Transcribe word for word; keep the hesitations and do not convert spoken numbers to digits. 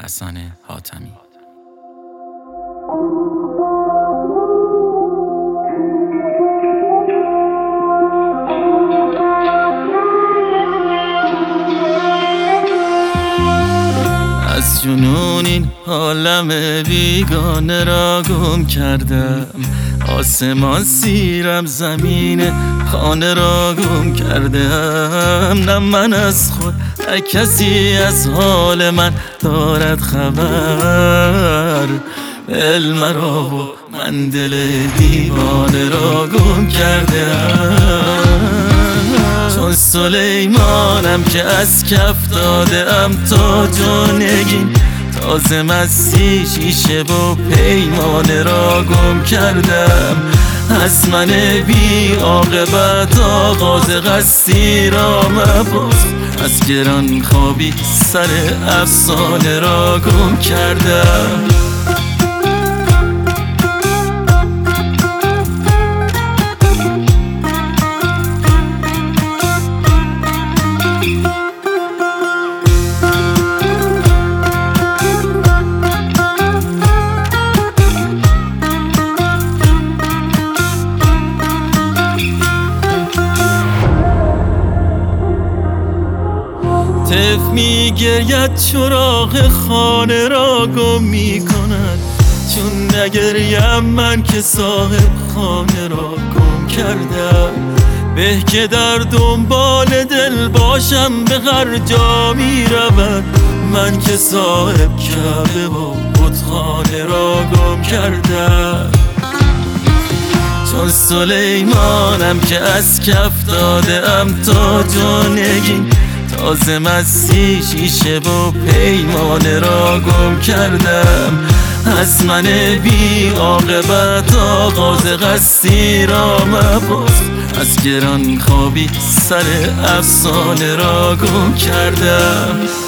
حسن حاتمی. از جنون این عالم بیگانه را گم کردم، آسمان سیرم زمین خانه را گم کردم. نه من از خود نه کسی از حال من دارد خبر، علم را و من دل دیوانه را گم کردم. چون سلیمانم که از کف داده ام تاج و نگین، تازه مستی شیشه و پیمانه را گم کردم. از من بی عاقبت آغاز قصدی را مپرس، از گران خوابی سر افسانه را گم کردم. طفل می گرید چراغ خانه را گم می کند، چون نگریم من که صاحب خانه را گم کردم. به که در دنبال دل باشم به هر جا می رود، من که صاحب کعبه و بتخانه را گم کردم. چون سلیمانم که از کف داده ام تاج و نگین، تازه مستی شیشه و پیمانه را گم کردم. از من بی عاقبت آغاز قصدی را مپرس، از گران خوابی سر افسانه را گم کردم.